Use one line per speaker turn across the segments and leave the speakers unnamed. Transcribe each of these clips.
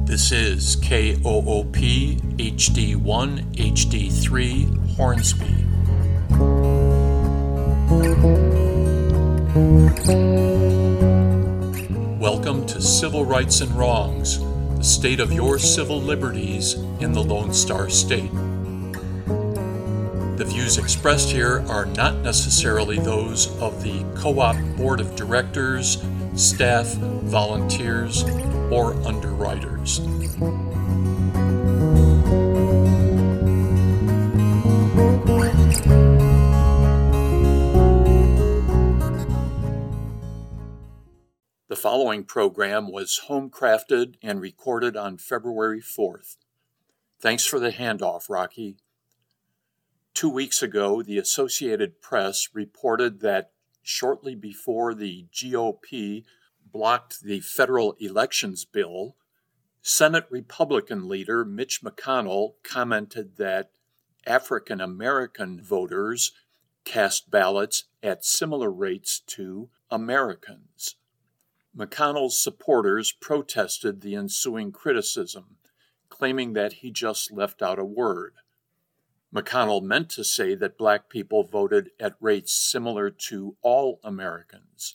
This is KOOP HD1 HD3 Hornsby. Welcome to Civil Rights and Wrongs, the state of your civil liberties in the Lone Star State. The views expressed here are not necessarily those of the Co-op Board of Directors, staff, volunteers, or underwriters. The following program was home-crafted and recorded on February 4th. Thanks for the handoff, Rocky. 2 weeks ago, the Associated Press reported that shortly before the GOP blocked the federal elections bill, Senate Republican leader Mitch McConnell commented that African American voters cast ballots at similar rates to Americans. McConnell's supporters protested the ensuing criticism, claiming that he just left out a word. McConnell meant to say that Black people voted at rates similar to all Americans.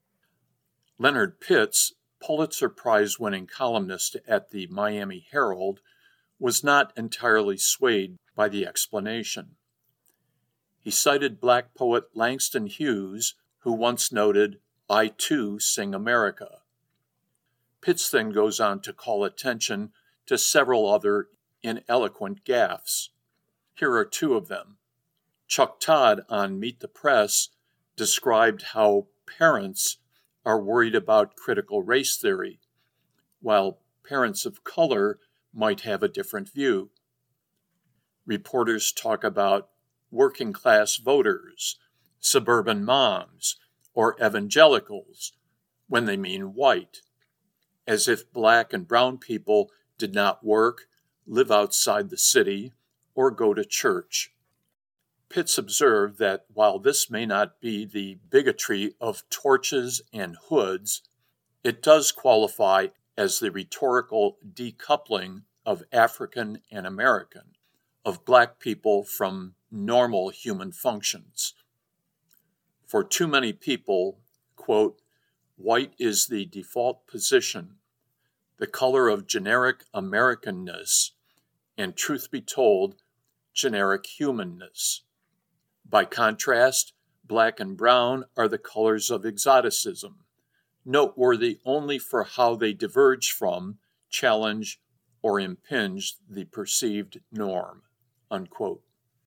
Leonard Pitts, Pulitzer Prize-winning columnist at the Miami Herald, was not entirely swayed by the explanation. He cited Black poet Langston Hughes, who once noted, "I too sing America." Pitts then goes on to call attention to several other ineloquent gaffes. Here are two of them. Chuck Todd on Meet the Press described how parents are worried about critical race theory, while parents of color might have a different view. Reporters talk about working class voters, suburban moms, or evangelicals when they mean white, as if Black and brown people did not work, live outside the city, or go to church. Pitts observed that while this may not be the bigotry of torches and hoods, it does qualify as the rhetorical decoupling of African and American, of Black people from normal human functions. For too many people, quote, white is the default position, the color of generic Americanness, and truth be told, generic humanness. By contrast, Black and brown are the colors of exoticism, noteworthy only for how they diverge from, challenge, or impinge the perceived norm, unquote.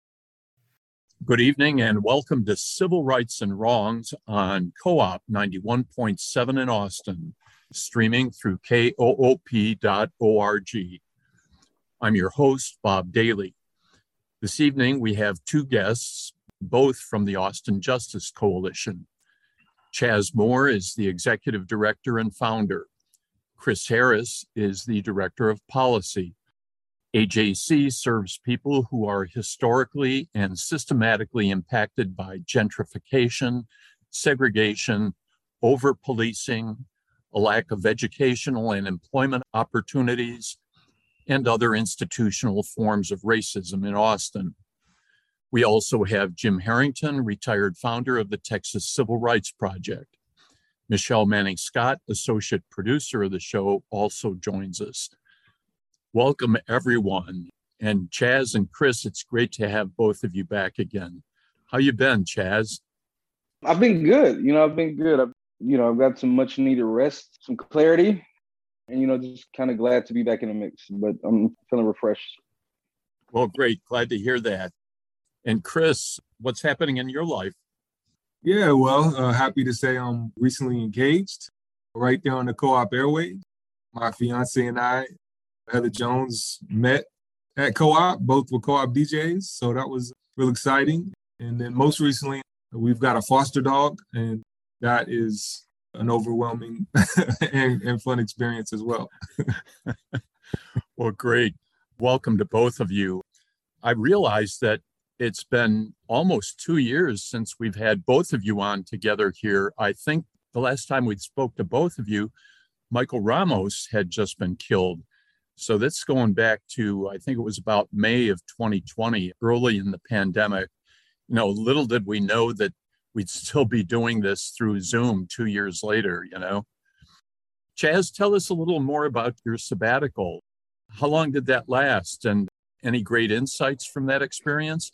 Good evening and welcome to Civil Rights and Wrongs on Co-op 91.7 in Austin, streaming through koop.org. I'm your host, Bob Daly. This evening, we have two guests, both from the Austin Justice Coalition. Chaz Moore is the executive director and founder. Chris Harris is the director of policy. AJC serves people who are historically and systematically impacted by gentrification, segregation, over-policing, a lack of educational and employment opportunities, and other institutional forms of racism in Austin. We also have Jim Harrington, retired founder of the Texas Civil Rights Project. Michelle Manning-Scott, associate producer of the show, also joins us. Welcome, everyone. And Chaz and Chris, it's great to have both of you back again. How you been, Chaz?
I've been good. I've been good. I've got some much needed rest, some clarity. And, just kind of glad to be back in the mix, but I'm feeling refreshed.
Well, great. Glad to hear that. And Chris, what's happening in your life?
Yeah, well, happy to say I'm recently engaged right there on the Co-op airways. My fiance and I, Heather Jones, met at Co-op. Both were Co-op DJs, so that was real exciting. And then most recently, we've got a foster dog, and that is an overwhelming and fun experience as well.
Well, great. Welcome to both of you. I realized that it's been almost 2 years since we've had both of you on together here. I think the last time we spoke to both of you, Michael Ramos had just been killed. So that's going back to, I think it was about May of 2020, early in the pandemic. Little did we know that we'd still be doing this through Zoom 2 years later. Chaz, tell us a little more about your sabbatical. How long did that last, and any great insights from that experience?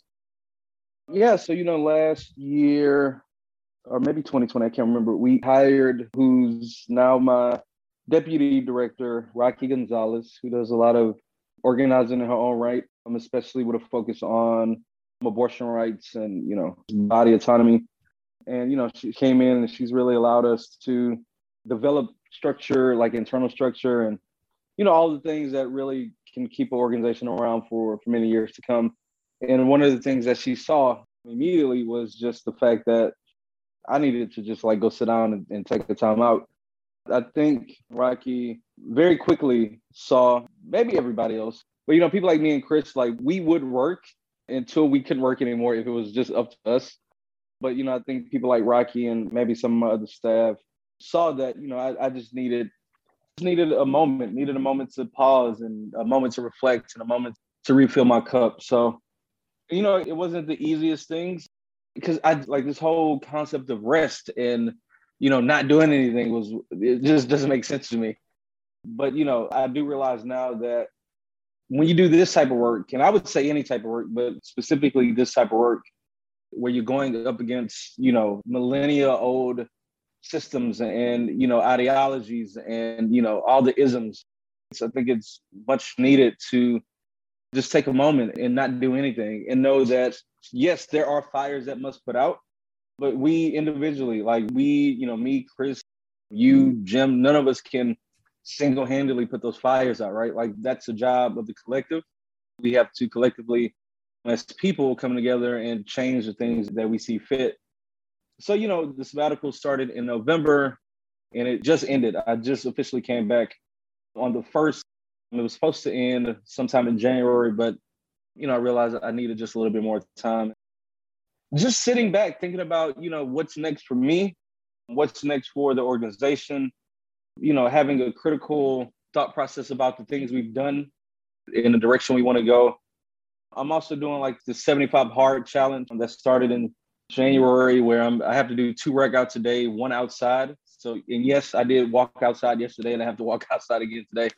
Yeah, so last year, or maybe 2020, I can't remember, we hired who's now my deputy director, Rocky Gonzalez, who does a lot of organizing in her own right, especially with a focus on abortion rights and, body autonomy. And, she came in and she's really allowed us to develop structure, like internal structure and, all the things that really can keep an organization around for many years to come. And one of the things that she saw immediately was just the fact that I needed to just go sit down and take the time out. I think Rocky very quickly saw, maybe everybody else, but people like me and Chris, we would work until we couldn't work anymore if it was just up to us. But I think people like Rocky and maybe some of my other staff saw that I just needed a moment to pause and a moment to reflect and a moment to refill my cup. So it wasn't the easiest things, because I this whole concept of rest and not doing anything it just doesn't make sense to me. But I do realize now that when you do this type of work, and I would say any type of work, but specifically this type of work, where you're going up against millennia old systems and ideologies and all the isms, I think it's much needed to just take a moment and not do anything and know that yes, there are fires that must put out, but we individually, me, Chris, you, Jim, none of us can single-handedly put those fires out, right? That's the job of the collective. We have to collectively, as people, come together and change the things that we see fit. So, the sabbatical started in November and it just ended. I just officially came back on the 1st. It was supposed to end sometime in January, but, I realized I needed just a little bit more time. Just sitting back, thinking about, what's next for me, what's next for the organization, having a critical thought process about the things we've done in the direction we want to go. I'm also doing the 75 hard challenge that started in January, where I have to do 2 workouts a day, 1 outside. So, and yes, I did walk outside yesterday and I have to walk outside again today.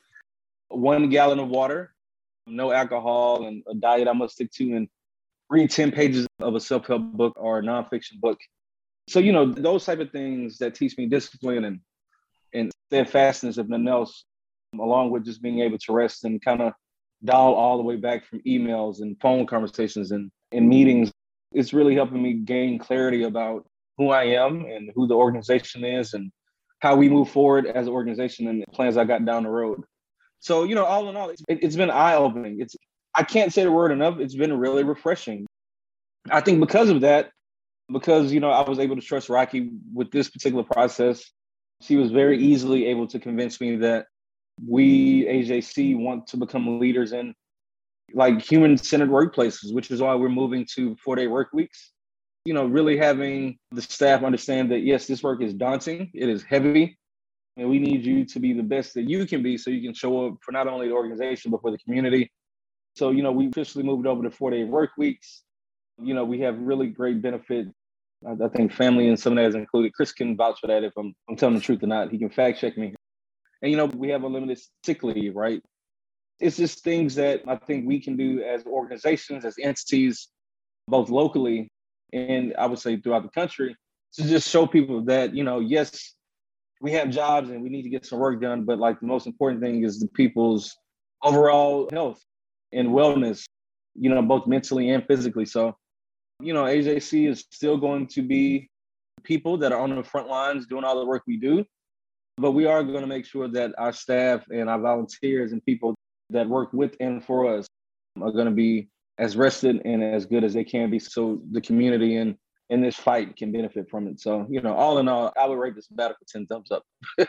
1 gallon of water, no alcohol, and a diet I must stick to, and read 10 pages of a self-help book or a nonfiction book. So, those type of things that teach me discipline and steadfastness, if nothing else, along with just being able to rest and kind of dial all the way back from emails and phone conversations and meetings. It's really helping me gain clarity about who I am and who the organization is and how we move forward as an organization and the plans I got down the road. So, all in all, it's been eye-opening. I can't say the word enough. It's been really refreshing. I think because of that, because, I was able to trust Rocky with this particular process, she was very easily able to convince me that we, AJC, want to become leaders in human-centered workplaces, which is why we're moving to 4-day work weeks. Really having the staff understand that, yes, this work is daunting. It is heavy. And we need you to be the best that you can be so you can show up for not only the organization, but for the community. So, we officially moved over to 4-day work weeks. We have really great benefit. I think family and some of that is included. Chris can vouch for that if I'm telling the truth or not. He can fact check me. And, we have unlimited sick leave, right? It's just things that I think we can do as organizations, as entities, both locally and I would say throughout the country, to just show people that, yes, we have jobs and we need to get some work done, but the most important thing is the people's overall health and wellness, both mentally and physically. So, AJC is still going to be people that are on the front lines doing all the work we do, but we are going to make sure that our staff and our volunteers and people that work with and for us are going to be as rested and as good as they can be, so the community and in this fight can benefit from it. So, all in all, I would rate this sabbatical 10 thumbs up.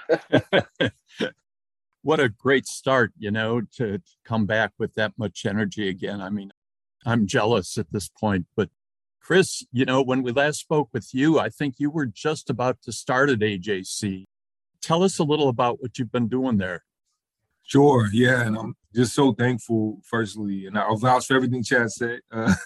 What a great start, to come back with that much energy again. I mean, I'm jealous at this point. But Chris, when we last spoke with you, I think you were just about to start at AJC. Tell us a little about what you've been doing there.
Sure. Yeah. And just so thankful, firstly, and I'll vouch for everything Chad said.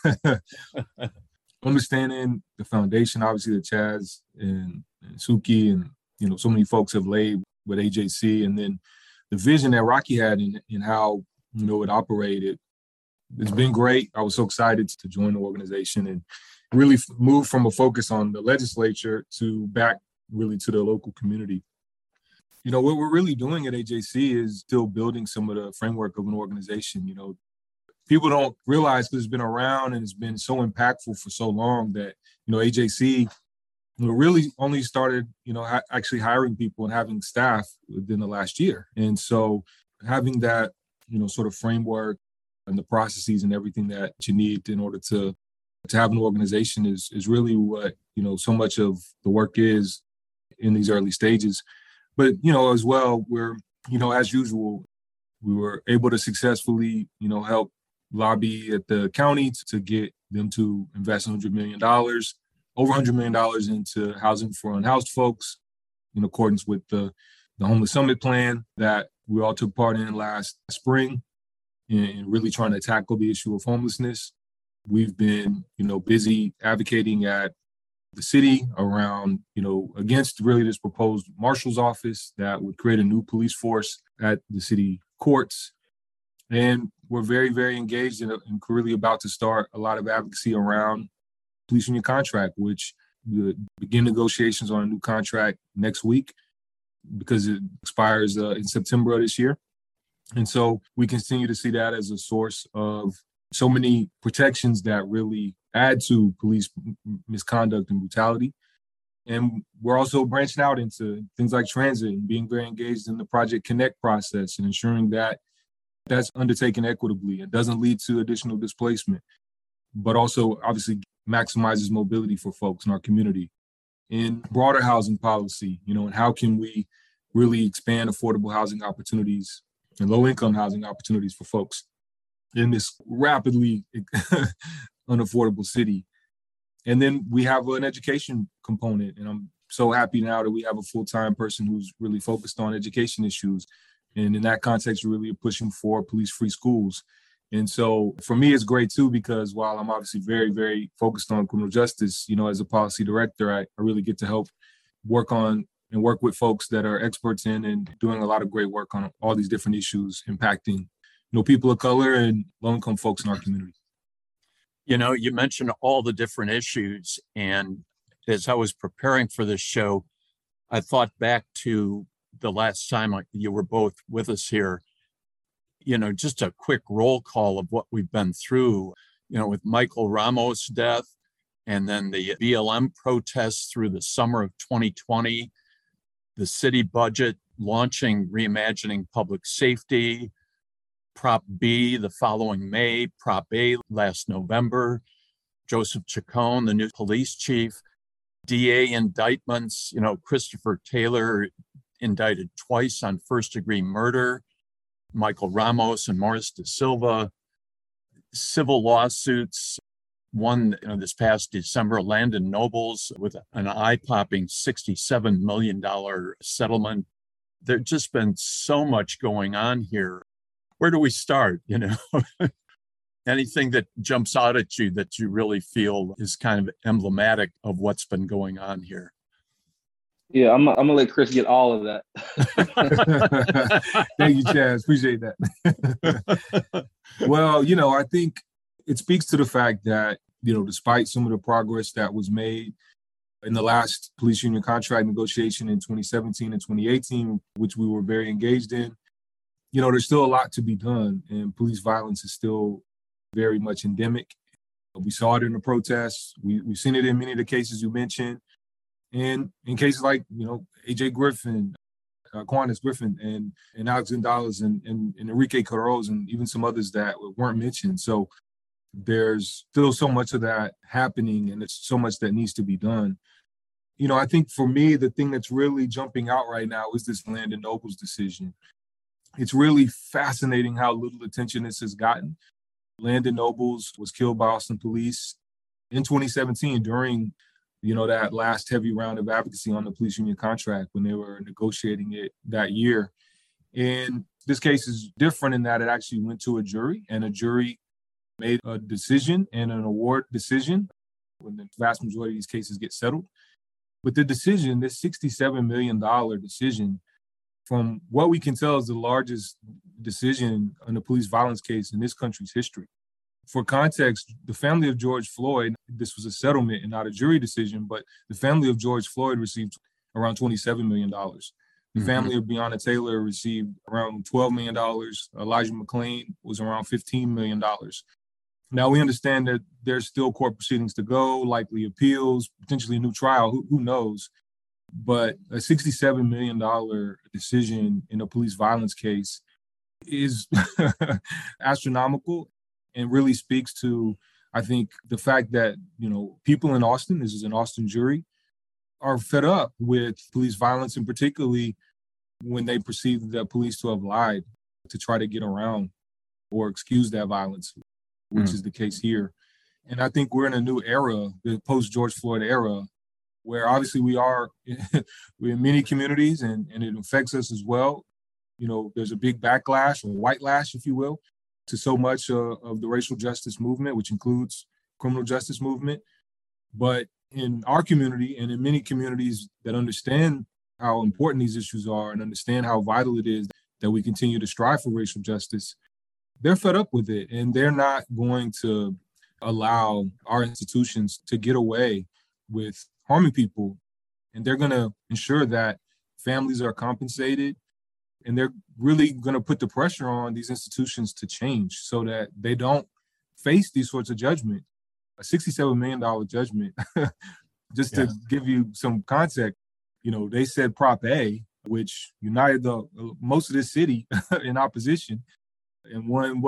Understanding the foundation, obviously, that Chaz and Suki and, so many folks have laid with AJC, and then the vision that Rocky had in how, it operated. It's been great. I was so excited to join the organization and really move from a focus on the legislature to back really to the local community. What we're really doing at AJC is still building some of the framework of an organization. People don't realize because it's been around and it's been so impactful for so long that, AJC really only started, actually hiring people and having staff within the last year. And so having that, sort of framework and the processes and everything that you need in order to have an organization is really what, so much of the work is in these early stages. But, as well, we're, as usual, we were able to successfully, help lobby at the county to get them to invest $100 million, over $100 million into housing for unhoused folks in accordance with the Homeless Summit plan that we all took part in last spring and really trying to tackle the issue of homelessness. We've been, busy advocating at the city around, against really this proposed marshal's office that would create a new police force at the city courts. And we're very, very engaged and really about to start a lot of advocacy around police union contract, which we begin negotiations on a new contract next week because it expires in September of this year. And so we continue to see that as a source of so many protections that really add to police misconduct and brutality. And we're also branching out into things like transit and being very engaged in the Project Connect process and ensuring that that's undertaken equitably and doesn't lead to additional displacement, but also obviously maximizes mobility for folks in our community. In broader housing policy, and how can we really expand affordable housing opportunities and low-income housing opportunities for folks in this rapidly unaffordable city. And then we have an education component, and I'm so happy now that we have a full-time person who's really focused on education issues. And in that context, we're really pushing for police-free schools. And so for me, it's great too, because while I'm obviously very, very focused on criminal justice, as a policy director, I really get to help work with folks that are experts in and doing a lot of great work on all these different issues impacting, people of color and low-income folks in our community.
You mentioned all the different issues. And as I was preparing for this show, I thought back to the last time you were both with us here. Just a quick roll call of what we've been through, with Michael Ramos' death, and then the BLM protests through the summer of 2020, the city budget launching Reimagining Public Safety, Prop B the following May, Prop A last November, Joseph Chacon, the new police chief, DA indictments, Christopher Taylor indicted twice on first-degree murder, Michael Ramos and Morris Da Silva, civil lawsuits, one this past December, Landon Nobles with an eye-popping $67 million settlement. There's just been so much going on here. Where do we start? Anything that jumps out at you that you really feel is kind of emblematic of what's been going on here?
Yeah, I'm gonna let Chris get all of that.
Thank you, Chaz. Appreciate that. Well, I think it speaks to the fact that, despite some of the progress that was made in the last police union contract negotiation in 2017 and 2018, which we were very engaged in, there's still a lot to be done, and police violence is still very much endemic. We saw it in the protests. We've seen it in many of the cases you mentioned. And in cases like, AJ Griffin, Quantas Griffin, and Alex Gonzalez, and Enrique Carros, and even some others that weren't mentioned. So there's still so much of that happening, and it's so much that needs to be done. I think for me, the thing that's really jumping out right now is this Landon Nobles decision. It's really fascinating how little attention this has gotten. Landon Nobles was killed by Austin police in 2017 during that last heavy round of advocacy on the police union contract when they were negotiating it that year. And this case is different in that it actually went to a jury, and a jury made a decision and an award decision when the vast majority of these cases get settled. But the decision, this $67 million decision, from what we can tell, is the largest decision on a police violence case in this country's history. For context, the family of George Floyd, this was a settlement and not a jury decision, but the family of George Floyd received around $27 million. The family of Breonna Taylor received around $12 million. Elijah McClain was around $15 million. Now, we understand that there's still court proceedings to go, likely appeals, potentially a new trial, who knows? But a $67 million decision in a police violence case is astronomical and really speaks to, I think, the fact that, people in Austin, this is an Austin jury, are fed up with police violence, and particularly when they perceive the police to have lied to try to get around or excuse that violence, which is the case here. And I think we're in a new era, the post-George Floyd era, where obviously we're in many communities and it affects us as well. There's a big backlash, or white lash, if you will, to so much of the racial justice movement, which includes criminal justice movement. But in our community and in many communities that understand how important these issues are and understand how vital it is that we continue to strive for racial justice, they're fed up with it, and they're not going to allow our institutions to get away with harming people. And they're going to ensure that families are compensated, and they're really going to put the pressure on these institutions to change so that they don't face these sorts of judgment. A $67 million judgment, just to give you some context, they said Prop A, which united most of the city in opposition, and won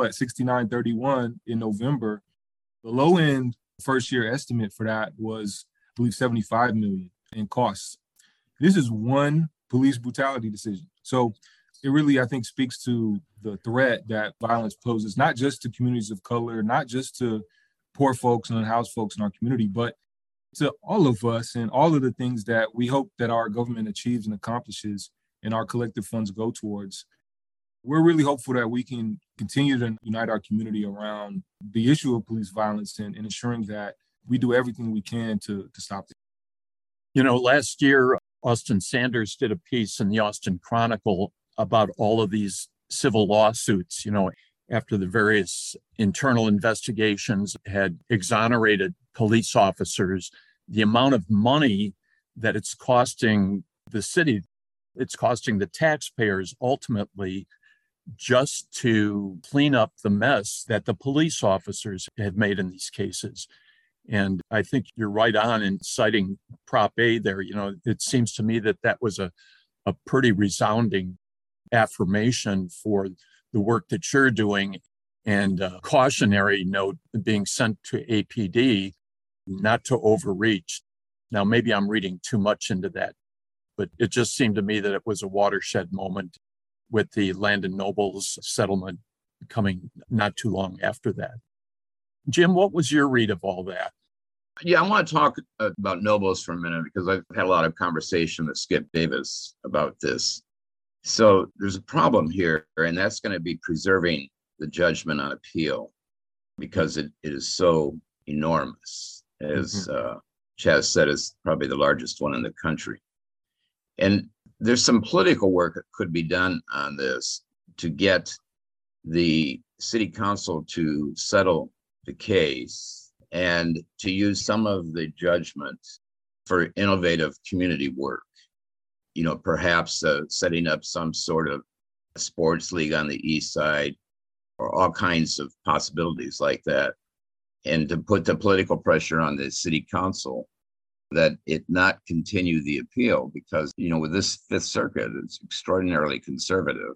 69-31 in November. The low end first year estimate for that was, I believe, $75 million in costs. This is one police brutality decision. So it really, I think, speaks to the threat that violence poses, not just to communities of color, not just to poor folks and unhoused folks in our community, but to all of us and all of the things that we hope that our government achieves and accomplishes and our collective funds go towards. We're really hopeful that we can continue to unite our community around the issue of police violence and ensuring that we do everything we can to stop it.
Last year, Austin Sanders did a piece in the Austin Chronicle about all of these civil lawsuits, after the various internal investigations had exonerated police officers, the amount of money that it's costing the city, it's costing the taxpayers ultimately, just to clean up the mess that the police officers have made in these cases. And I think you're right on in citing Prop A there. It seems to me that was a pretty resounding affirmation for the work that you're doing, and a cautionary note being sent to APD not to overreach. Now, maybe I'm reading too much into that, but it just seemed to me that it was a watershed moment with the Landon Nobles settlement coming not too long after that. Jim, what was your read of all that?
Yeah, I want to talk about Nobles for a minute, because I've had a lot of conversation with Skip Davis about this. So there's a problem here, and that's going to be preserving the judgment on appeal, because it is so enormous. As Chaz said, it's probably the largest one in the country. And there's some political work that could be done on this to get the city council to settle the case and to use some of the judgment for innovative community work. Perhaps setting up some sort of sports league on the east side, or all kinds of possibilities like that. And to put the political pressure on the city council that it not continue the appeal, because, with this Fifth Circuit, it's extraordinarily conservative.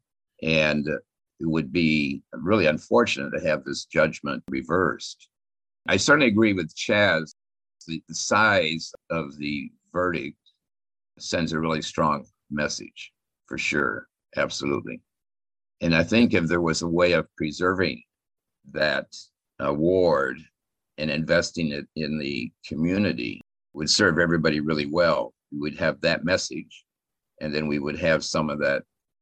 And it would be really unfortunate to have this judgment reversed. I certainly agree with Chaz. The size of the verdict sends a really strong message, for sure. Absolutely. And I think if there was a way of preserving that award and investing it in the community, would serve everybody really well. We would have that message, and then we would have some of that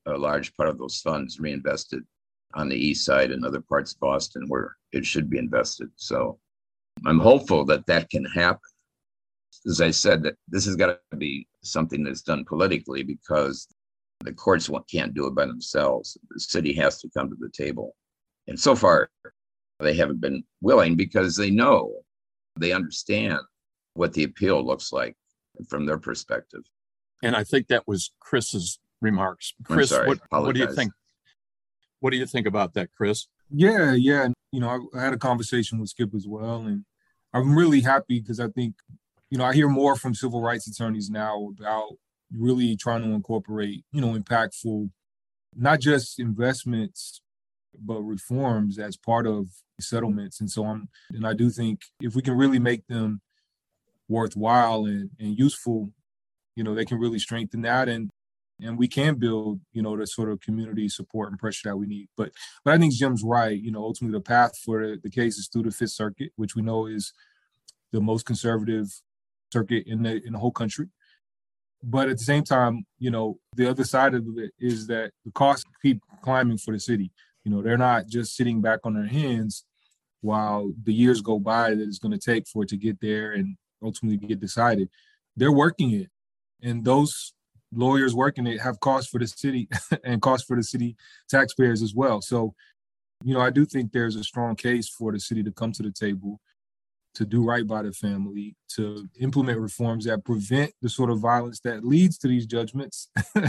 a large part of those funds reinvested on the east side and other parts of Boston where it should be invested. So I'm hopeful that that can happen. As I said, that this has got to be something that's done politically because the courts can't do it by themselves. The city has to come to the table. And so far, they haven't been willing because they understand what the appeal looks like from their perspective.
And I think that was Chris's remarks. Chris, what do you think? What do you think about that, Chris?
Yeah. You know, I had a conversation with Skip as well, and I'm really happy because I think, you know, I hear more from civil rights attorneys now about really trying to incorporate, you know, impactful, not just investments, but reforms as part of settlements. And so I do think if we can really make them worthwhile and useful, you know, they can really strengthen that and we can build, you know, the sort of community support and pressure that we need. But I think Jim's right. You know, ultimately the path for the case is through the Fifth Circuit, which we know is the most conservative circuit in the whole country. But at the same time, you know, the other side of it is that the costs keep climbing for the city. You know, they're not just sitting back on their hands while the years go by that it's going to take for it to get there and ultimately get decided. They're working it. And those lawyers working it have costs for the city and costs for the city taxpayers as well. So, you know, I do think there's a strong case for the city to come to the table, to do right by the family, to implement reforms that prevent the sort of violence that leads to these judgments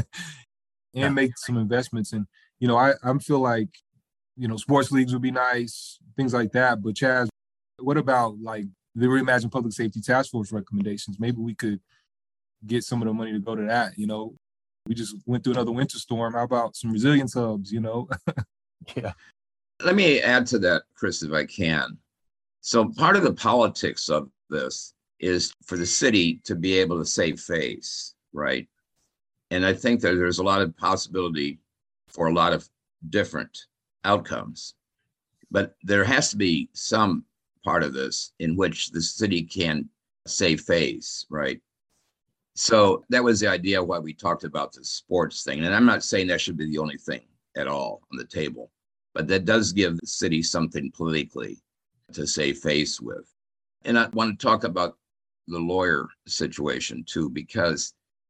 and make some investments. And, you know, I feel like, you know, sports leagues would be nice, things like that. But Chaz, what about like the Reimagine Public Safety Task Force recommendations? Maybe we could get some of the money to go to that. You know, we just went through another winter storm. How about some resilience hubs, you know?
Yeah.
Let me add to that, Chris, if I can. So part of the politics of this is for the city to be able to save face, right? And I think that there's a lot of possibility for a lot of different outcomes. But there has to be some part of this in which the city can save face, right? So that was the idea why we talked about the sports thing. And I'm not saying that should be the only thing at all on the table, but that does give the city something politically to save face with. And I want to talk about the lawyer situation too, because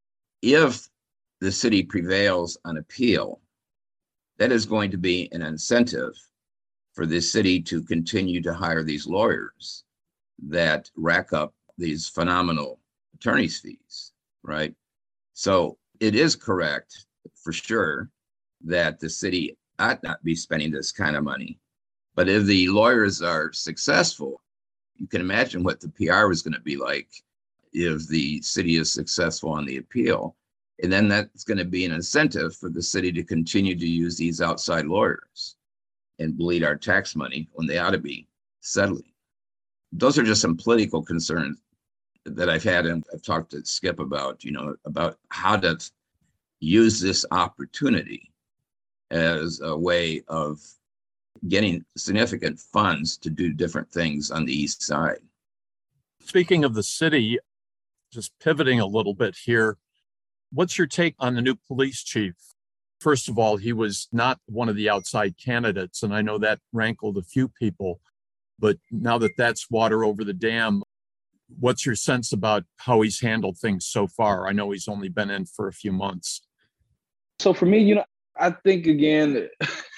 if the city prevails on appeal, that is going to be an incentive for the city to continue to hire these lawyers that rack up these phenomenal attorney's fees, right? So it is correct for sure that the city ought not be spending this kind of money. But if the lawyers are successful, you can imagine what the PR is going to be like if the city is successful on the appeal. And then that's going to be an incentive for the city to continue to use these outside lawyers and bleed our tax money when they ought to be settling. Those are just some political concerns that I've had, and I've talked to Skip about, you know, about how to use this opportunity as a way of getting significant funds to do different things on the east side.
Speaking of the city, just pivoting a little bit here, what's your take on the new police chief? First of all, he was not one of the outside candidates, and I know that rankled a few people. But now that that's water over the dam, what's your sense about how he's handled things so far? I know he's only been in for a few months.
So for me, you know, I think, again,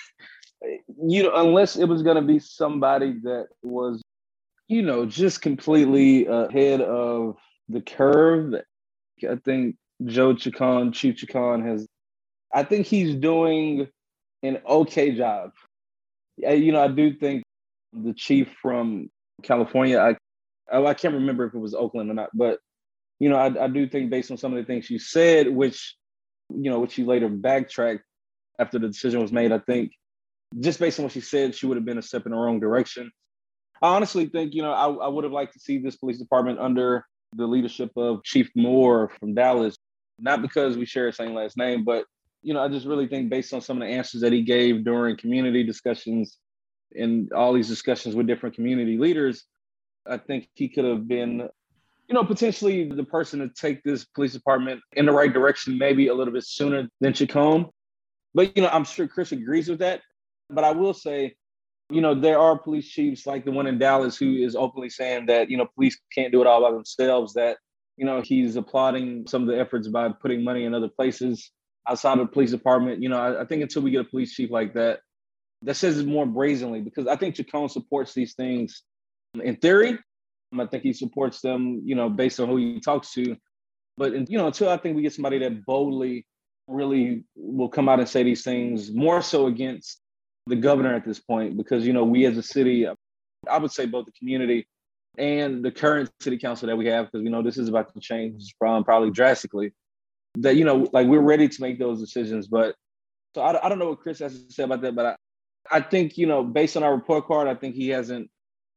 you know, unless it was going to be somebody that was, you know, just completely ahead of the curve, I think Chief Chacon I think he's doing an okay job. You know, I do think the chief from California, I can't remember if it was Oakland or not, but, you know, I do think based on some of the things she said, which she later backtracked after the decision was made, I think just based on what she said, she would have been a step in the wrong direction. I honestly think, you know, I would have liked to see this police department under the leadership of Chief Moore from Dallas, not because we share the same last name, but, you know, I just really think based on some of the answers that he gave during community discussions and all these discussions with different community leaders, I think he could have been, you know, potentially the person to take this police department in the right direction, maybe a little bit sooner than Chacon. But, I'm sure Chris agrees with that. But I will say, there are police chiefs like the one in Dallas who is openly saying that, police can't do it all by themselves, that, he's applauding some of the efforts by putting money in other places outside of the police department. I think until we get a police chief like that, that says it more brazenly, because I think Chacon supports these things in theory. I think he supports them, based on who he talks to. But, until I think we get somebody that boldly really will come out and say these things, more so against the governor at this point, because, we as a city, I would say both the community and the current city council that we have, because we know this is about to change probably drastically, that, like we're ready to make those decisions. But so I don't know what Chris has to say about that, but I think, based on our report card, I think he hasn't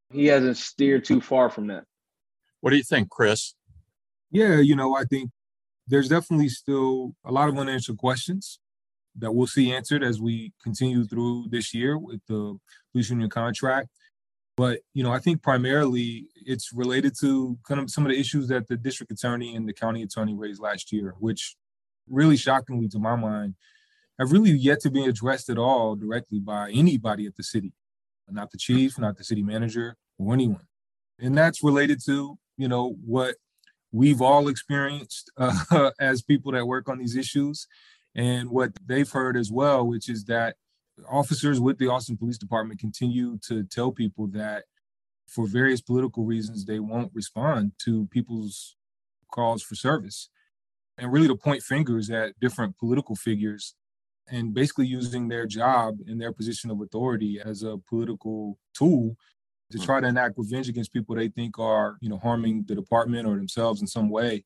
steered too far from that.
What do you think, Chris?
Yeah, I think there's definitely still a lot of unanswered questions that we'll see answered as we continue through this year with the police union contract. But, I think primarily it's related to kind of some of the issues that the district attorney and the county attorney raised last year, which really shockingly to my mind have really yet to be addressed at all directly by anybody at the city, not the chief, not the city manager, or anyone. And that's related to, what we've all experienced as people that work on these issues, and what they've heard as well, which is that officers with the Austin Police Department continue to tell people that for various political reasons, they won't respond to people's calls for service, and really to point fingers at different political figures and basically using their job and their position of authority as a political tool to try to enact revenge against people they think are, harming the department or themselves in some way.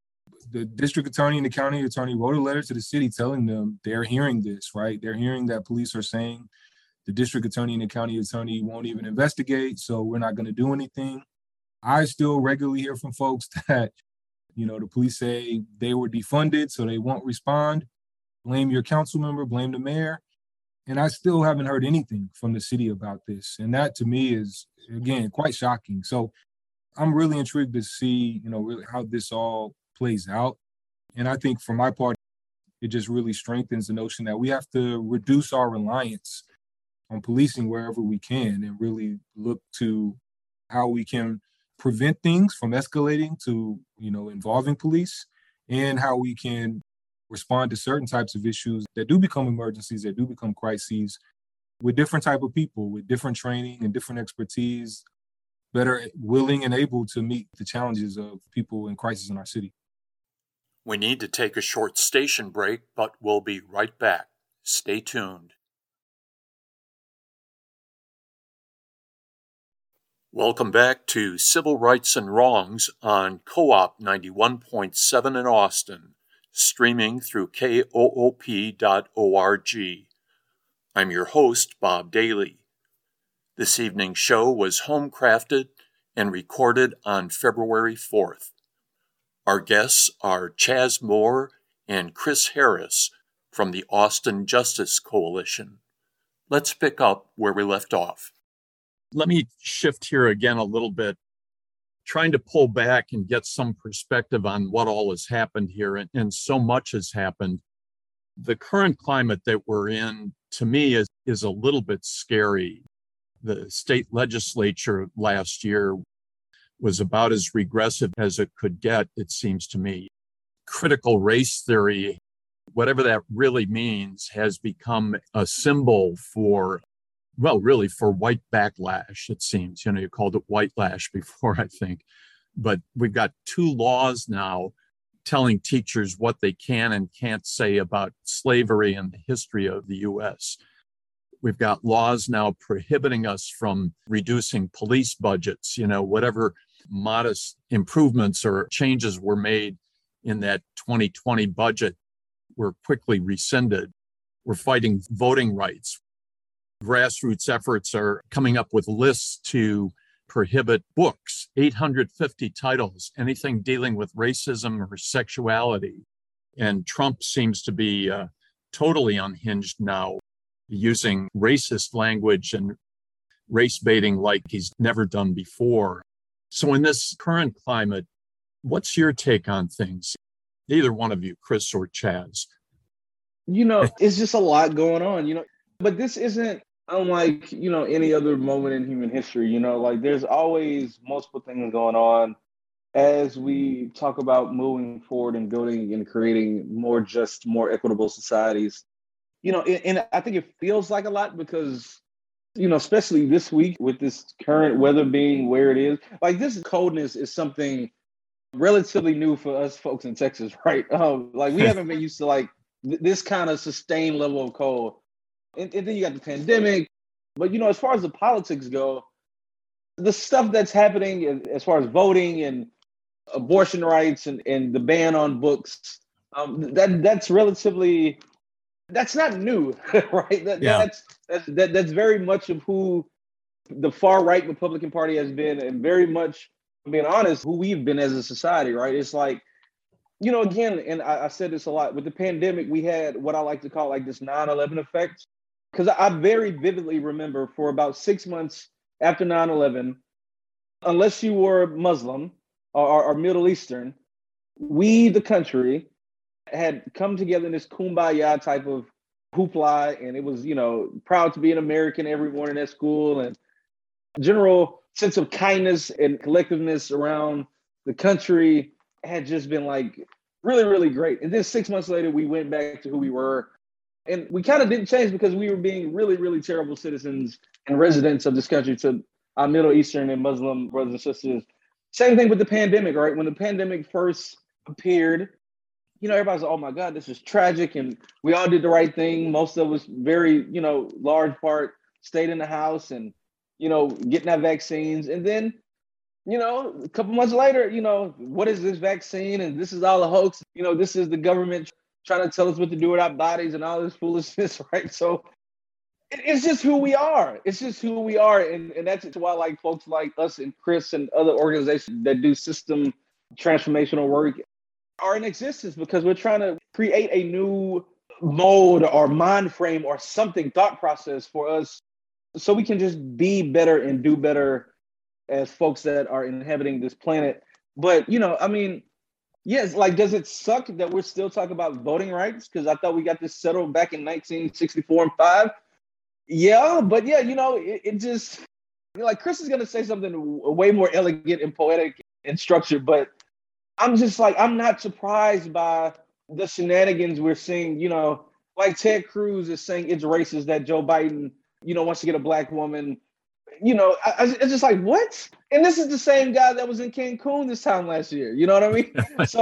The district attorney and the county attorney wrote a letter to the city telling them they're hearing this, right? They're hearing that police are saying the district attorney and the county attorney won't even investigate, so we're not going to do anything. I still regularly hear from folks that, the police say they were defunded, so they won't respond. Blame your council member, blame the mayor. And I still haven't heard anything from the city about this. And that to me is, again, quite shocking. So I'm really intrigued to see, really how this all plays out. And I think for my part, it just really strengthens the notion that we have to reduce our reliance on policing wherever we can and really look to how we can prevent things from escalating to, involving police, and how we can respond to certain types of issues that do become emergencies, that do become crises, with different type of people, with different training and different expertise, better willing and able to meet the challenges of people in crisis in our city.
We need to take a short station break, but we'll be right back. Stay tuned. Welcome back to Civil Rights and Wrongs on Co-op 91.7 in Austin, streaming through koop.org. I'm your host, Bob Daly. This evening's show was home-crafted and recorded on February 4th. Our guests are Chaz Moore and Chris Harris from the Austin Justice Coalition. Let's pick up where we left off. Let me shift here again a little bit, trying to pull back and get some perspective on what all has happened here, and so much has happened. The current climate that we're in, to me, is a little bit scary. The state legislature last year was about as regressive as it could get, it seems to me. Critical race theory, whatever that really means, has become a symbol for white backlash, it seems. You called it white lash before, I think. But we've got 2 laws now telling teachers what they can and can't say about slavery and the history of the U.S. We've got laws now prohibiting us from reducing police budgets. Whatever modest improvements or changes were made in that 2020 budget were quickly rescinded. We're fighting voting rights. Grassroots efforts are coming up with lists to prohibit books, 850 titles, anything dealing with racism or sexuality. And Trump seems to be totally unhinged now, using racist language and race baiting like he's never done before. So in this current climate, what's your take on things? Either one of you, Chris or Chaz.
It's just a lot going on, but this isn't unlike, any other moment in human history, like there's always multiple things going on as we talk about moving forward and building and creating more just, more equitable societies. And I think it feels like a lot because, especially this week with this current weather being where it is, like this coldness is something relatively new for us folks in Texas, right? Like we haven't been used to like this kind of sustained level of cold. And then you got the pandemic. But, as far as the politics go, the stuff that's happening as far as voting and abortion rights and the ban on books, that's relatively, that's not new, right? That's very much of who the far right Republican Party has been, and very much, being honest, who we've been as a society, right? It's like, again, and I said this a lot, with the pandemic, we had what I like to call like this 9/11 effect. Because I very vividly remember for about 6 months after 9/11, unless you were Muslim or Middle Eastern, we, the country, had come together in this kumbaya type of hoopla. And it was, proud to be an American every morning at school, and general sense of kindness and collectiveness around the country had just been like really, really great. And then 6 months later, we went back to who we were. And we kind of didn't change because we were being really, really terrible citizens and residents of this country to our Middle Eastern and Muslim brothers and sisters. Same thing with the pandemic, right? When the pandemic first appeared, everybody's like, oh my God, this is tragic. And we all did the right thing. Most of us very, large part stayed in the house and, getting our vaccines. And then, a couple months later, what is this vaccine? And this is all a hoax. This is the government trying to tell us what to do with our bodies and all this foolishness, right? So it's just who we are. It's just who we are. And that's why like folks like us and Chris and other organizations that do system transformational work are in existence, because we're trying to create a new mode or mind frame or something, thought process for us, so we can just be better and do better as folks that are inhabiting this planet. But, yes, like, does it suck that we're still talking about voting rights? Because I thought we got this settled back in 1964 and 5. Yeah, but yeah, it just, like Chris is going to say something way more elegant and poetic and structured, but I'm just like, I'm not surprised by the shenanigans we're seeing, like Ted Cruz is saying it's racist that Joe Biden, wants to get a black woman. It's just like, what? And this is the same guy that was in Cancun this time last year. You know what I mean?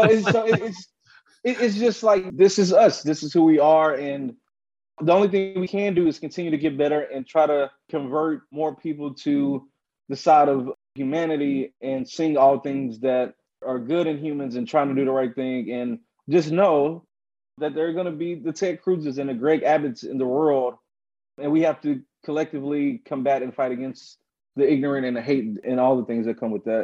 It's just like, this is us. This is who we are. And the only thing we can do is continue to get better and try to convert more people to the side of humanity and seeing all things that are good in humans and trying to do the right thing. And just know that there are going to be the Ted Cruzes and the Greg Abbotts in the world. And we have to collectively combat and fight against the ignorant and the hate and all the things that come with that.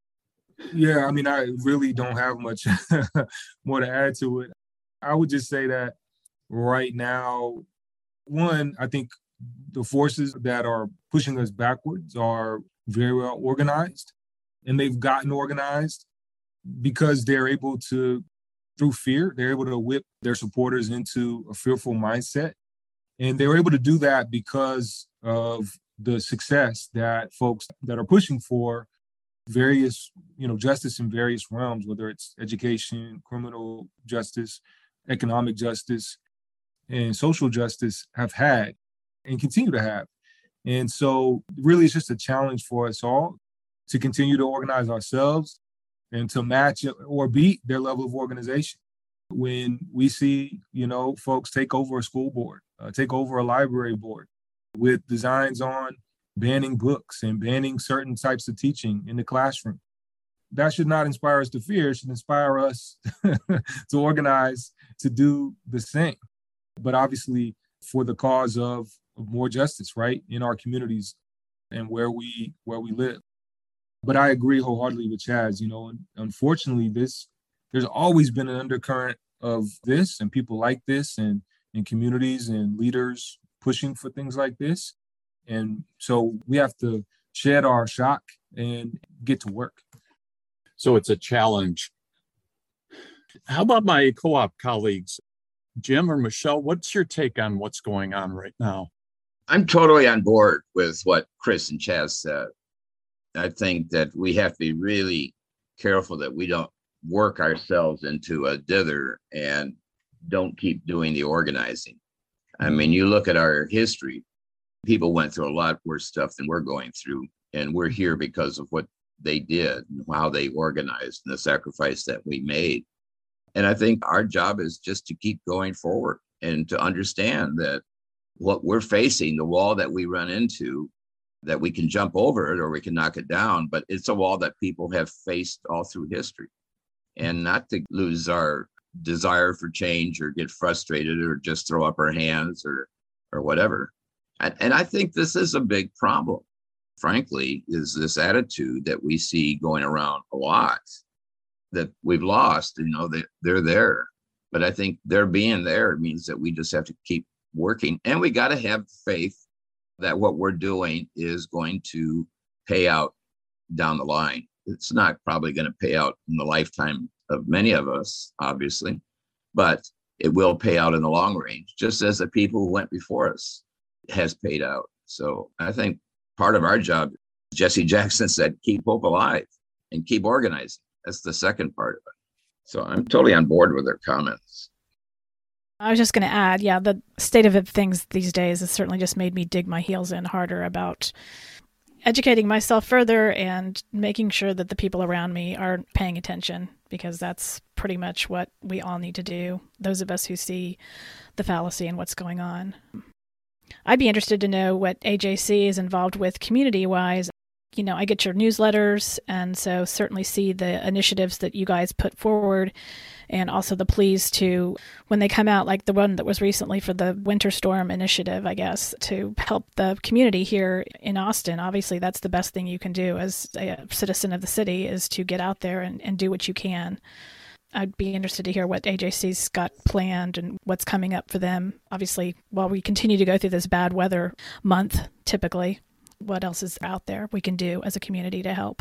Yeah, I mean, I really don't have much more to add to it. I would just say that right now, one, I think the forces that are pushing us backwards are very well organized, and they've gotten organized because they're able to, through fear, they're able to whip their supporters into a fearful mindset. And they were able to do that because of the success that folks that are pushing for various, justice in various realms, whether it's education, criminal justice, economic justice, and social justice, have had and continue to have. And so really it's just a challenge for us all to continue to organize ourselves and to match or beat their level of organization. When we see, folks take over a school board, take over a library board with designs on banning books and banning certain types of teaching in the classroom, that should not inspire us to fear. It should inspire us to organize to do the same. But obviously for the cause of more justice, right, in our communities and where we live. But I agree wholeheartedly with Chaz. Unfortunately, there's always been an undercurrent of this and people like this and communities and leaders pushing for things like this. And so we have to shed our shock and get to work.
So it's a challenge. How about my co-op colleagues? Jim or Michelle, what's your take on what's going on right now?
I'm totally on board with what Chris and Chaz said. I think that we have to be really careful that we don't work ourselves into a dither and don't keep doing the organizing. I mean, you look at our history, people went through a lot worse stuff than we're going through. And we're here because of what they did and how they organized and the sacrifice that we made. And I think our job is just to keep going forward and to understand that what we're facing, the wall that we run into, that we can jump over it or we can knock it down, but it's a wall that people have faced all through history. And not to lose our desire for change or get frustrated or just throw up our hands or whatever. And I think this is a big problem, frankly, is this attitude that we see going around a lot that we've lost. They're there. But I think their being there means that we just have to keep working. And we got to have faith that what we're doing is going to pay out down the line. It's not probably going to pay out in the lifetime of many of us, obviously, but it will pay out in the long range, just as the people who went before us has paid out. So I think part of our job, Jesse Jackson said, keep hope alive and keep organizing. That's the second part of it. So I'm totally on board with their comments.
I was just going to add, the state of things these days has certainly just made me dig my heels in harder about educating myself further and making sure that the people around me are paying attention, because that's pretty much what we all need to do, those of us who see the fallacy and what's going on. I'd be interested to know what AJC is involved with community-wise. I get your newsletters, and so certainly see the initiatives that you guys put forward, and also the pleas to, when they come out, like the one that was recently for the Winter Storm Initiative, I guess, to help the community here in Austin. Obviously, that's the best thing you can do as a citizen of the city, is to get out there and do what you can. I'd be interested to hear what AJC's got planned and what's coming up for them. Obviously, while we continue to go through this bad weather month, typically, what else is out there we can do as a community to help?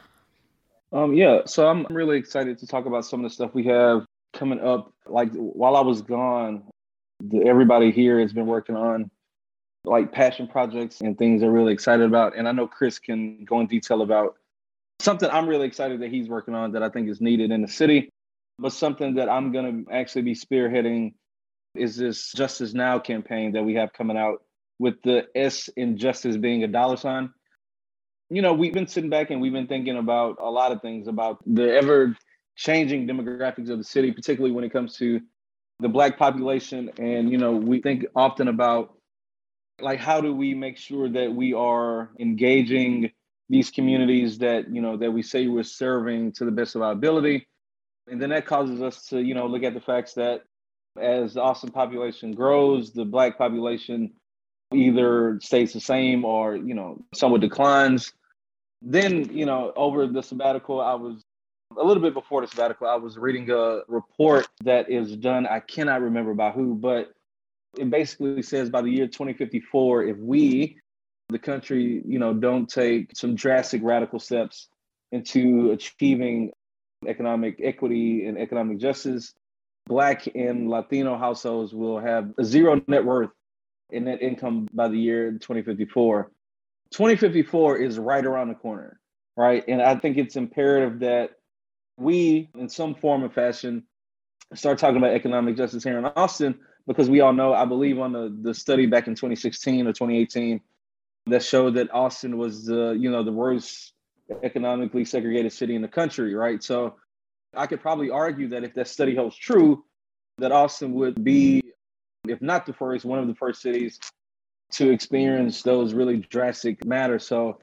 So I'm really excited to talk about some of the stuff we have coming up. Like, while I was gone, everybody here has been working on like passion projects and things they're really excited about. And I know Chris can go in detail about something I'm really excited that he's working on that I think is needed in the city. But something that I'm going to actually be spearheading is this Justice Now campaign that we have coming out, with the S in justice being a dollar sign. We've been sitting back and we've been thinking about a lot of things, about the ever changing demographics of the city, particularly when it comes to the Black population. And, we think often about, like, how do we make sure that we are engaging these communities that, that we say we're serving to the best of our ability. And then that causes us to, look at the facts that as the Austin population grows, the Black population either stays the same or, somewhat declines. Then, over the sabbatical, a little bit before the sabbatical, I was reading a report that is done, I cannot remember by who, but it basically says by the year 2054, if we, the country, don't take some drastic radical steps into achieving economic equity and economic justice, Black and Latino households will have a zero net worth and net income by the year 2054. 2054 is right around the corner, right? And I think it's imperative that we, in some form or fashion, start talking about economic justice here in Austin, because we all know, I believe on the study back in 2016 or 2018 that showed that Austin was the worst economically segregated city in the country, right? So I could probably argue that if that study holds true, that Austin would be, if not the first, one of the first cities to experience those really drastic matters. So,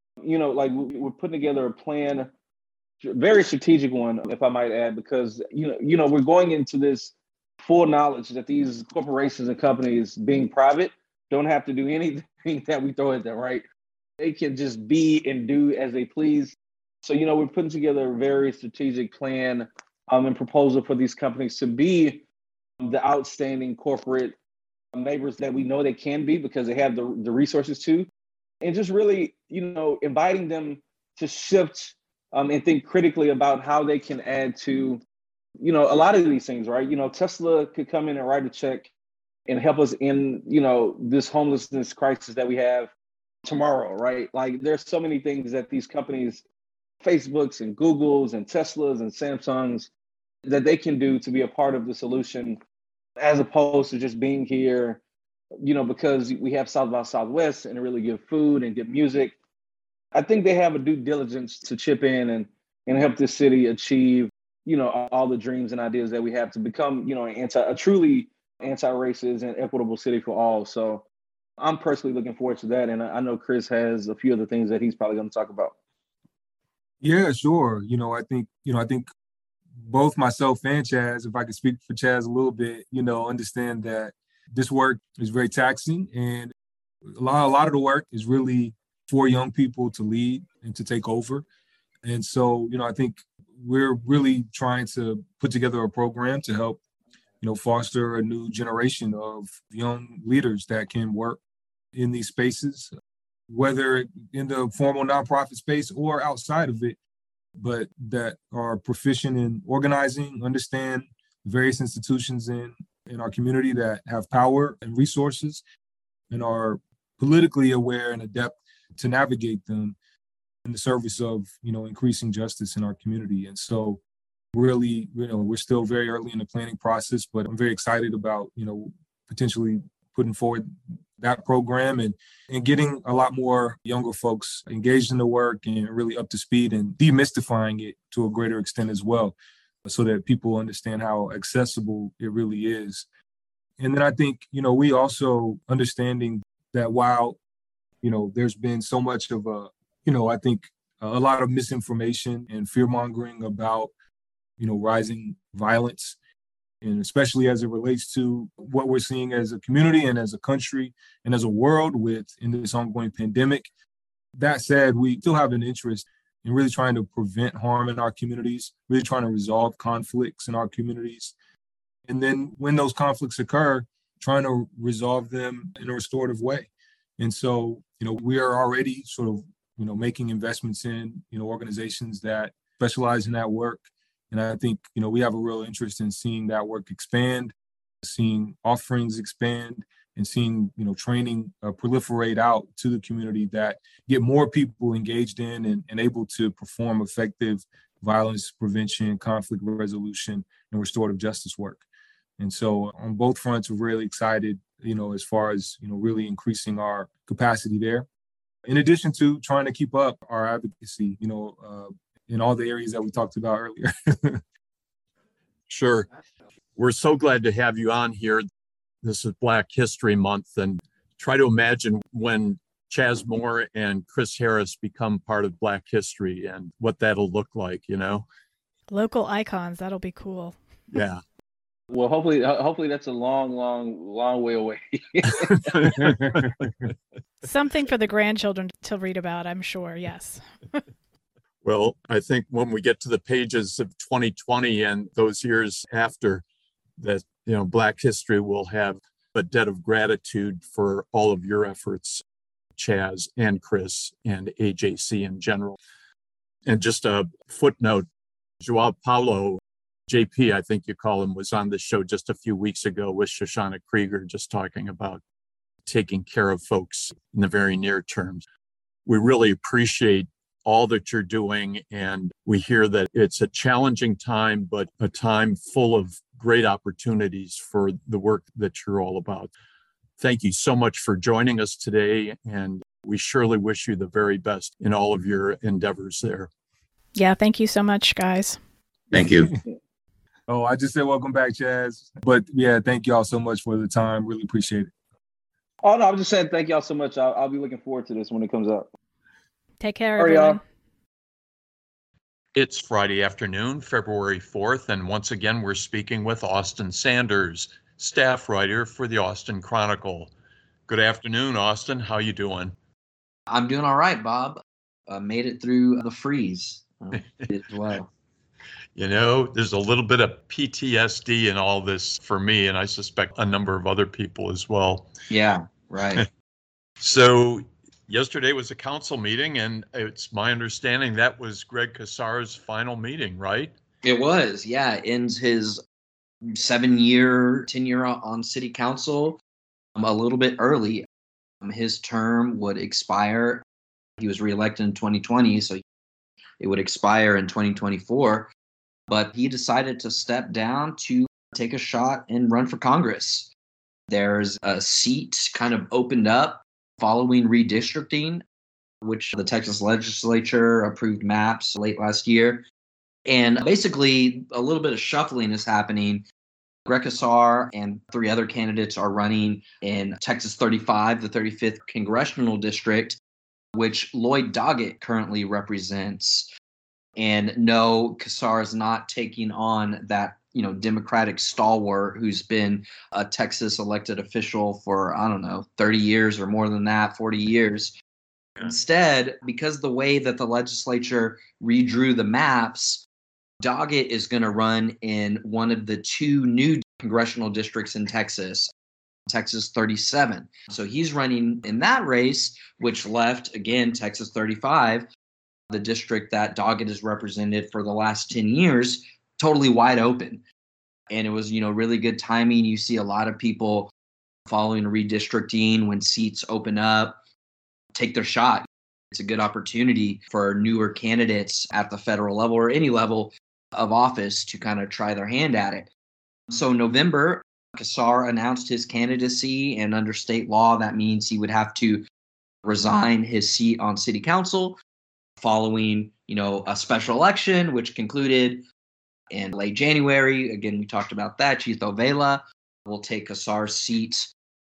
we're putting together a plan, very strategic one, if I might add, because, we're going into this full knowledge that these corporations and companies, being private, don't have to do anything that we throw at them, right? They can just be and do as they please. So, we're putting together a very strategic plan and proposal for these companies to be the outstanding corporate neighbors that we know they can be, because they have the resources to, and just really, inviting them to shift and think critically about how they can add to a lot of these things, right? Tesla could come in and write a check and help us in, this homelessness crisis that we have tomorrow, right? Like there's so many things that these companies, Facebooks and Googles and Teslas and Samsungs, that they can do to be a part of the solution, as opposed to just being here, because we have South by Southwest and really good food and good music. I think they have a due diligence to chip in and help this city achieve, all the dreams and ideas that we have to become, a truly anti-racist and equitable city for all. So I'm personally looking forward to that. And I know Chris has a few other things that he's probably going to talk about.
Yeah, sure. I think both myself and Chaz, if I could speak for Chaz a little bit, understand that this work is very taxing, and a lot of the work is really for young people to lead and to take over. And so, I think we're really trying to put together a program to help, foster a new generation of young leaders that can work in these spaces, whether in the formal nonprofit space or outside of it, but that are proficient in organizing, understand various institutions in our community that have power and resources, and are politically aware and adept to navigate them in the service of, increasing justice in our community. And so really, we're still very early in the planning process, but I'm very excited about, potentially putting forward that program and getting a lot more younger folks engaged in the work and really up to speed and demystifying it to a greater extent as well, so that people understand how accessible it really is. And then I think, we also understanding that while, there's been so much of I think a lot of misinformation and fear mongering about, rising violence, and especially as it relates to what we're seeing as a community and as a country and as a world in this ongoing pandemic. That said, we still have an interest in really trying to prevent harm in our communities, really trying to resolve conflicts in our communities. And then when those conflicts occur, trying to resolve them in a restorative way. And so, we are already sort of, making investments in, organizations that specialize in that work. And I think, we have a real interest in seeing that work expand, seeing offerings expand, and seeing, training proliferate out to the community that get more people engaged in and able to perform effective violence prevention, conflict resolution, and restorative justice work. And so on both fronts, we're really excited, as far as, really increasing our capacity there. In addition to trying to keep up our advocacy, in all the areas that we talked about earlier.
Sure. We're so glad to have you on here. This is Black History Month, and try to imagine when Chaz Moore and Chris Harris become part of Black history and what that'll look like,
Local icons, that'll be cool.
Yeah.
Well, hopefully that's a long way away.
Something for the grandchildren to read about, I'm sure. Yes.
Well, I think when we get to the pages of 2020 and those years after, that, Black history will have a debt of gratitude for all of your efforts, Chaz and Chris and AJC in general. And just a footnote, Joao Paulo, JP, I think you call him, was on the show just a few weeks ago with Shoshana Krieger, just talking about taking care of folks in the very near term. We really appreciate all that you're doing, and we hear that it's a challenging time, but a time full of great opportunities for the work that you're all about. Thank you so much for joining us today, and we surely wish you the very best in all of your endeavors there.
Yeah, thank you so much, guys.
Thank you.
Oh, I just said welcome back, Chaz. But yeah, thank you all so much for the time. Really appreciate it.
Oh, no, I'm just saying thank y'all so much. I'll be looking forward to this when it comes out.
Take care,
All right,
everyone.
y'all.
It's Friday afternoon, February 4th, and once again, we're speaking with Austin Sanders, staff writer for the Austin Chronicle. Good afternoon, Austin. How you doing?
I'm doing all right, Bob. Made it through the freeze as well.
There's a little bit of PTSD in all this for me, and I suspect a number of other people as well.
Yeah, right.
So yesterday was a council meeting, and it's my understanding that was Greg Casar's final meeting, right?
It was, yeah. Ends his 7-year tenure on city council a little bit early. His term would expire. He was reelected in 2020, so it would expire in 2024. But he decided to step down to take a shot and run for Congress. There's a seat kind of opened up following redistricting, which the Texas legislature approved maps late last year. And basically, a little bit of shuffling is happening. Greg Casar and 3 other candidates are running in Texas 35, the 35th congressional district, which Lloyd Doggett currently represents. And no, Casar is not taking on that, Democratic stalwart who's been a Texas elected official for, 30 years or more than that, 40 years. Instead, because the way that the legislature redrew the maps, Doggett is going to run in one of the 2 new congressional districts in Texas, Texas 37. So he's running in that race, which left, again, Texas 35, the district that Doggett has represented for the last 10 years, totally wide open. And it was, really good timing. You see a lot of people following redistricting when seats open up, take their shot. It's a good opportunity for newer candidates at the federal level or any level of office to kind of try their hand at it. So in November, Casar announced his candidacy, and under state law, that means he would have to resign his seat on city council following, a special election, which concluded in late January. Again, we talked about that. Chito Vela will take Casar's seat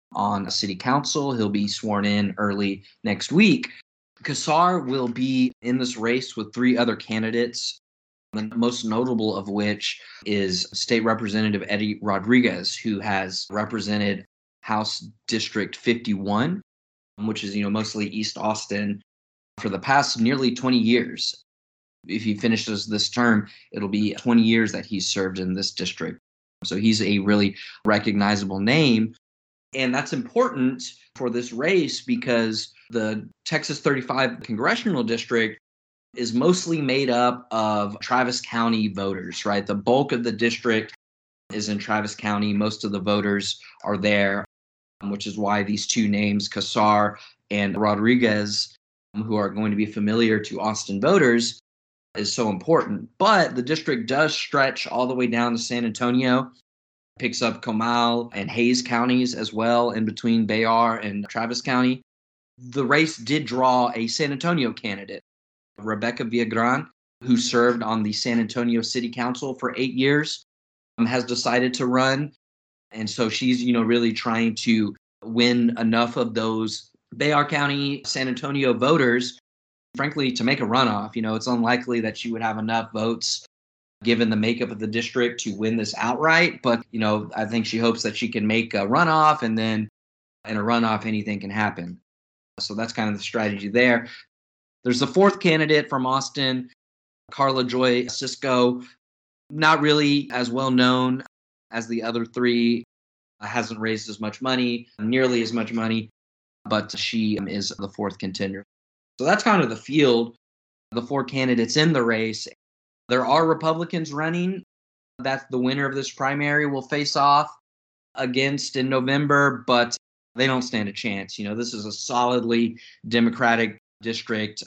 on city council. He'll be sworn in early next week. Casar will be in this race with 3 other candidates, the most notable of which is State Representative Eddie Rodriguez, who has represented House District 51, which is, mostly East Austin, for the past nearly 20 years. If he finishes this term, it'll be 20 years that he's served in this district. So he's a really recognizable name. And that's important for this race because the Texas 35 congressional district is mostly made up of Travis County voters, right? The bulk of the district is in Travis County. Most of the voters are there, which is why these 2 names, Casar and Rodriguez, who are going to be familiar to Austin voters, is so important. But the district does stretch all the way down to San Antonio, picks up Comal and Hayes counties as well, in between Bayard and Travis County. The race did draw a San Antonio candidate, Rebecca Villagran, who served on the San Antonio City Council for 8 years, has decided to run. And so she's, really trying to win enough of those Bayard County, San Antonio voters, frankly, to make a runoff. It's unlikely that she would have enough votes given the makeup of the district to win this outright. But, I think she hopes that she can make a runoff, and then in a runoff, anything can happen. So that's kind of the strategy there. There's the 4th candidate from Austin, Carla Joy Cisco, not really as well known as the other 3, hasn't raised as much money, nearly as much money, but she is the 4th contender. So that's kind of the field, the 4 candidates in the race. There are Republicans running that the winner of this primary will face off against in November, but they don't stand a chance. This is a solidly Democratic district.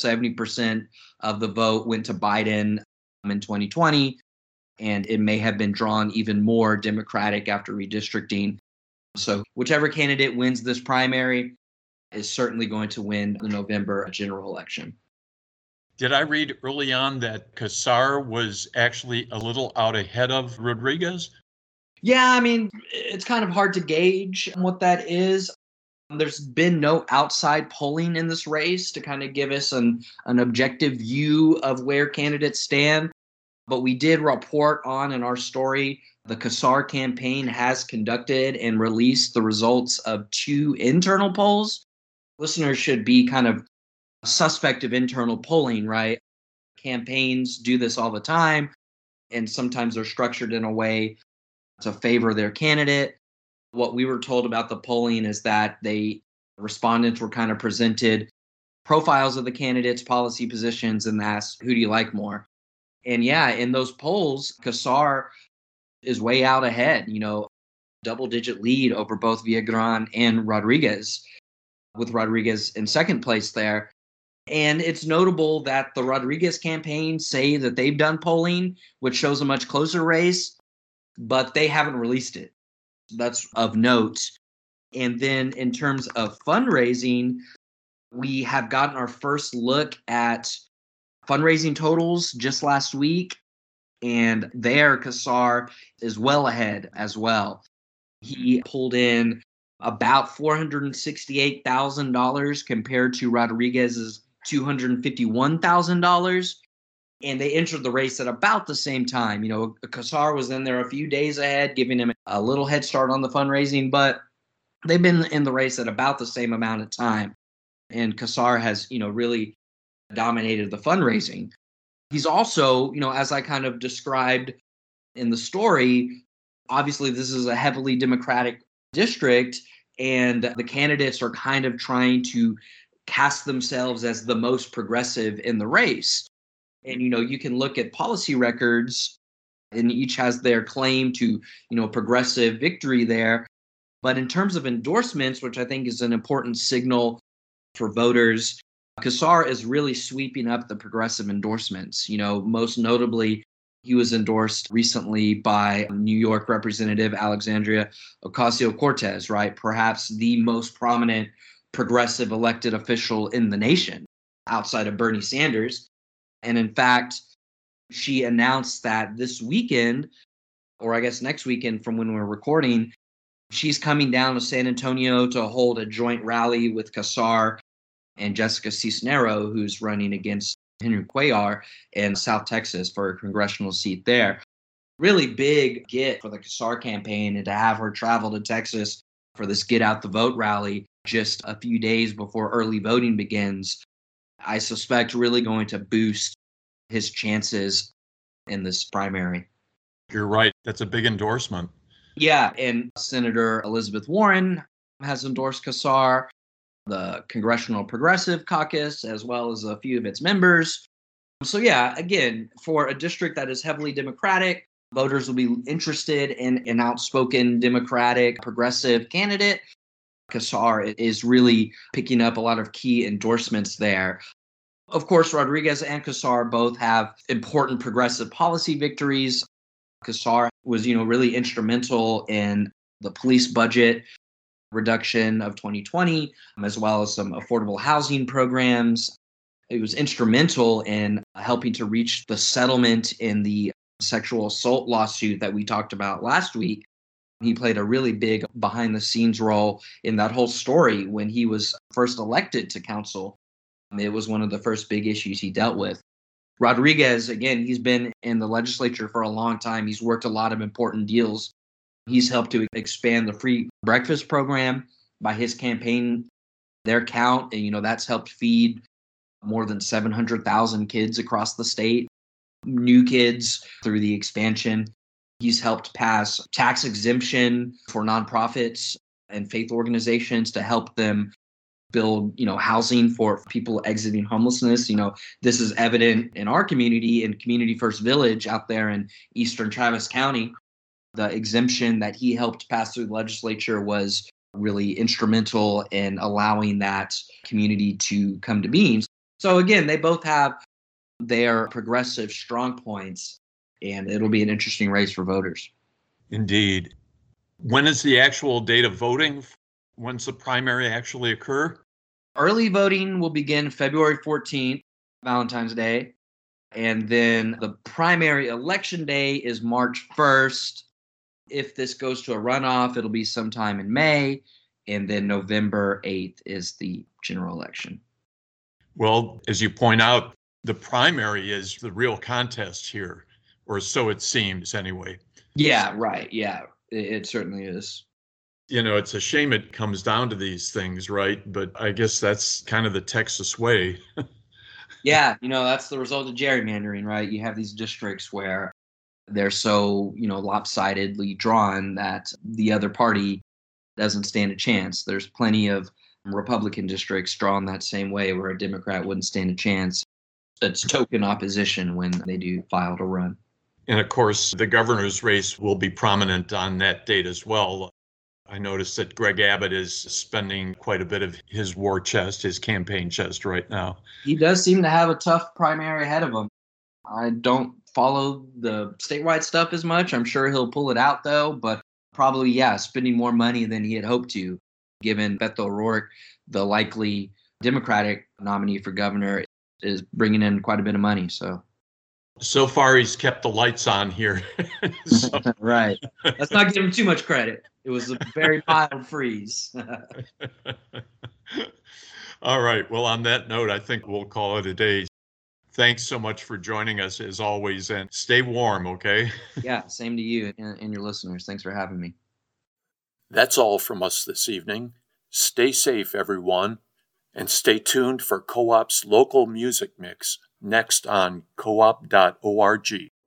70% of the vote went to Biden in 2020, and it may have been drawn even more Democratic after redistricting. So whichever candidate wins this primary is certainly going to win the November general election.
Did I read early on that Casar was actually a little out ahead of Rodriguez?
Yeah, it's kind of hard to gauge what that is. There's been no outside polling in this race to kind of give us an objective view of where candidates stand. But we did report on in our story, the Casar campaign has conducted and released the results of 2 internal polls. Listeners should be kind of suspect of internal polling, right? Campaigns do this all the time, and sometimes they're structured in a way to favor their candidate. What we were told about the polling is that respondents were kind of presented profiles of the candidates, policy positions, and asked, who do you like more? And yeah, in those polls, Casar is way out ahead, double-digit lead over both Villagrán and Rodriguez, with Rodriguez in second place there. And it's notable that the Rodriguez campaign say that they've done polling, which shows a much closer race, but they haven't released it. That's of note. And then in terms of fundraising, we have gotten our first look at fundraising totals just last week. And there, Casar is well ahead as well. He pulled in about $468,000 compared to Rodriguez's $251,000. And they entered the race at about the same time. Casar was in there a few days ahead, giving him a little head start on the fundraising, but they've been in the race at about the same amount of time. And Casar has, really dominated the fundraising. He's also, as I kind of described in the story, obviously this is a heavily Democratic district, and the candidates are kind of trying to cast themselves as the most progressive in the race. And, you can look at policy records, and each has their claim to, progressive victory there. But in terms of endorsements, which I think is an important signal for voters, Casar is really sweeping up the progressive endorsements. Most notably, he was endorsed recently by New York Representative Alexandria Ocasio-Cortez, right? Perhaps the most prominent progressive elected official in the nation outside of Bernie Sanders. And in fact, she announced that this weekend, or I guess next weekend from when we're recording, she's coming down to San Antonio to hold a joint rally with Casar and Jessica Cisneros, who's running against Henry Cuellar in South Texas for a congressional seat there. Really big get for the Casar campaign, and to have her travel to Texas for this Get Out the Vote rally just a few days before early voting begins, I suspect really going to boost his chances in this primary.
You're right. That's a big endorsement.
Yeah, and Senator Elizabeth Warren has endorsed Casar, the Congressional Progressive Caucus, as well as a few of its members. So yeah, again, for a district that is heavily Democratic, voters will be interested in an outspoken Democratic progressive candidate. Casar is really picking up a lot of key endorsements there. Of course, Rodriguez and Casar both have important progressive policy victories. Casar was, really instrumental in the police budget reduction of 2020, as well as some affordable housing programs. It was instrumental in helping to reach the settlement in the sexual assault lawsuit that we talked about last week. He played a really big behind-the-scenes role in that whole story when he was first elected to council. It was one of the first big issues he dealt with. Rodriguez, again, he's been in the legislature for a long time. He's worked a lot of important deals. He's helped to expand the free breakfast program by his campaign, their count. And, that's helped feed more than 700,000 kids across the state, new kids through the expansion. He's helped pass tax exemption for nonprofits and faith organizations to help them build, housing for people exiting homelessness. This is evident in our community, in Community First Village out there in eastern Travis County. The exemption that he helped pass through the legislature was really instrumental in allowing that community to come to being. So again, they both have their progressive strong points, and it'll be an interesting race for voters.
Indeed. When is the actual date of voting? When's the primary actually occur?
Early voting will begin February 14th, Valentine's Day. And then the primary election day is March 1st. If this goes to a runoff, it'll be sometime in May. And then November 8th is the general election.
Well, as you point out, the primary is the real contest here, or so it seems anyway.
Yeah, right. Yeah, it certainly is.
It's a shame it comes down to these things, right? But I guess that's kind of the Texas way.
Yeah, that's the result of gerrymandering, right? You have these districts where they're so, lopsidedly drawn that the other party doesn't stand a chance. There's plenty of Republican districts drawn that same way where a Democrat wouldn't stand a chance. That's token opposition when they do file to run.
And of course, the governor's race will be prominent on that date as well. I noticed that Greg Abbott is spending quite a bit of his war chest, his campaign chest right now.
He does seem to have a tough primary ahead of him. I don't follow the statewide stuff as much. I'm sure he'll pull it out, though, but probably, spending more money than he had hoped to, given Beto O'Rourke, the likely Democratic nominee for governor, is bringing in quite a bit of money.
So far, he's kept the lights on here.
Right. Let's not give him too much credit. It was a very mild freeze.
All right. Well, on that note, I think we'll call it a day. Thanks so much for joining us as always, and stay warm, okay?
Yeah, same to you and your listeners. Thanks for having me.
That's all from us this evening. Stay safe, everyone, and stay tuned for Co-op's local music mix next on coop.org.